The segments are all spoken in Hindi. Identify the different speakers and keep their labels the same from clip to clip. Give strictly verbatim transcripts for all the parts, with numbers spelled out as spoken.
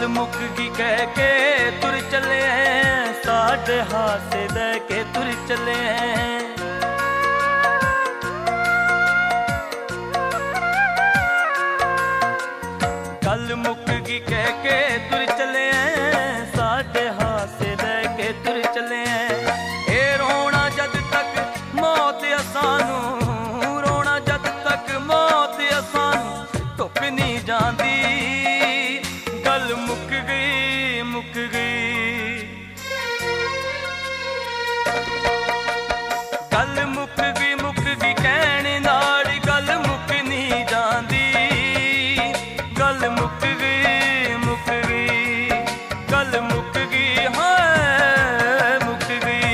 Speaker 1: मुक गई कह के तुर चले हैं, साढ़े हासे दे के तुर चले हैं। गल मुक गई कह के तुर चले हैं, साढ़े हासे दे के तुर चले हैं। ए रोना जद तक मौत असानू, रोना जद तक मौत असानू धुप नहीं जाती। गल मुक गई मुक गई, गल मुक गई मुक गई कहने नाल गल मुक नहीं जाती। गल मुक गई मुक गई, गल मुक गई हाय मुक गई।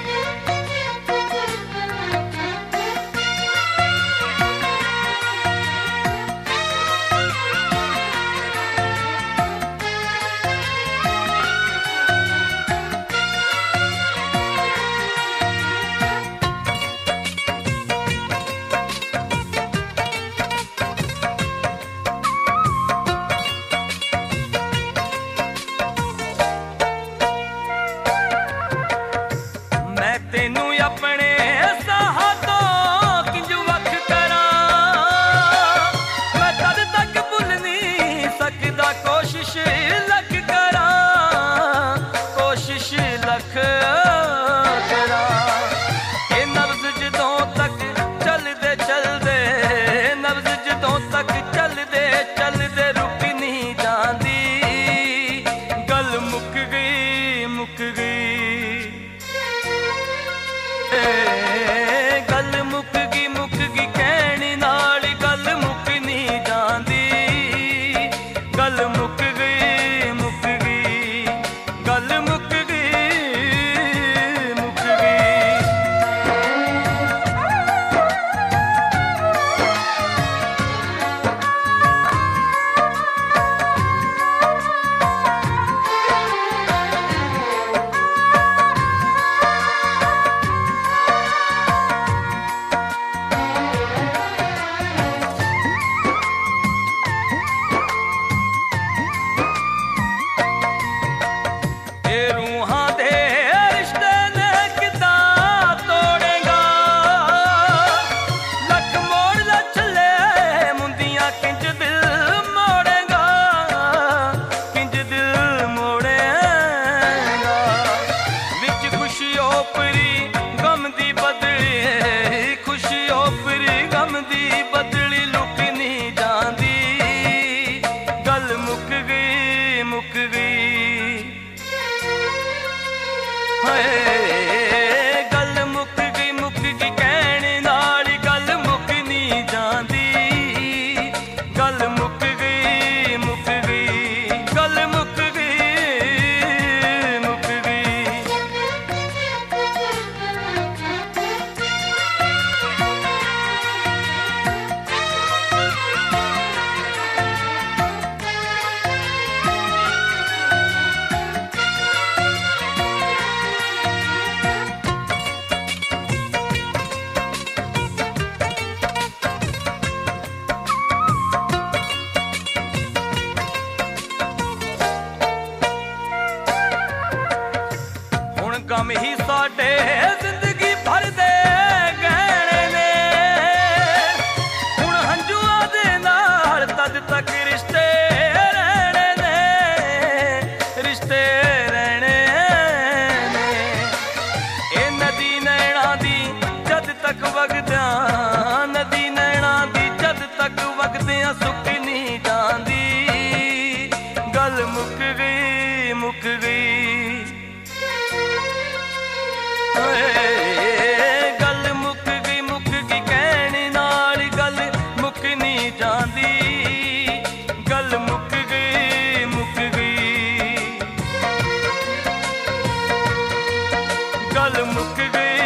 Speaker 1: तेनू अपने साह तो किंज वख करा, मैं तद तक भुल नहीं सकदा कोशिश लख करा, कोशिश लख करा। ये नब्ज जदों तक चलदे चलदे, नब्ज जदों तक चलदे चलदे रुक नहीं जाती। गल मुक गई मुक गई, गल मुक गई मुक गई कहनी नाल गल मुक नहीं जाती। गल मुक गई मुक गई, गल मुक गई मुक गई। गल मुक गई मुक गई कहने नाल गल मुक नहीं जाती। गल मुक गई मुक गई, गल मुक गई मुक गई। गम ही साडे जिंदगी भर दे गहने ने, हुण हंजुआं दे नाल तद तक रिश्ते रहने ने, रिश्ते रहने ने। ए नदी नैना दी जद तक वगदियां, नदी नैना दी जद तक वगदियां सुक नहीं जाती। गल मुक गई मुक गई, गल मुक गई मुक गई कहने नाल गल मुक नहीं जाती। गल मुक गई मुक गई, गल मुक गई।